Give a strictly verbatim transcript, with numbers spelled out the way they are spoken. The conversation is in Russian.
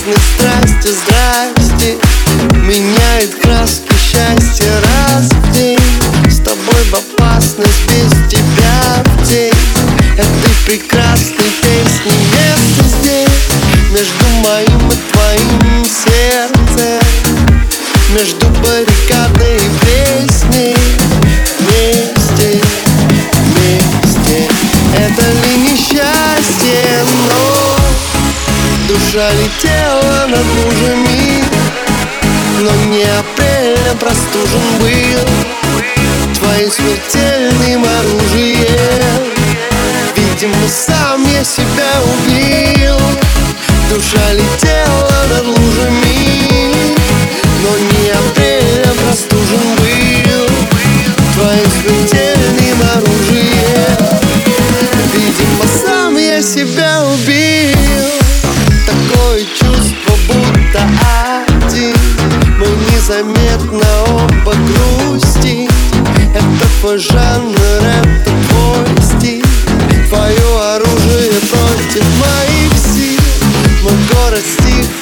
неизвестной страсти. Здрасте, меняет краски счастья раз в день. С тобой в опасность, без тебя в тень. Этой прекрасной песни место здесь, между моим и твоим сердцем, между баррикадой и песней. Вместе, вместе. Это ли несчастье, но душа летела над лужами, но не апрель, простужен был твоим смертельным оружием. Видимо, сам я себя убил. Душа летела над лужами, но не апрель, простужен был твоим смертельным оружием. Видимо, сам я себя убил. Такое чувство, будто один мы незаметно оба грустим. Это твой жанр, это твой стиль, твое оружие против моих сил. Мой город стих.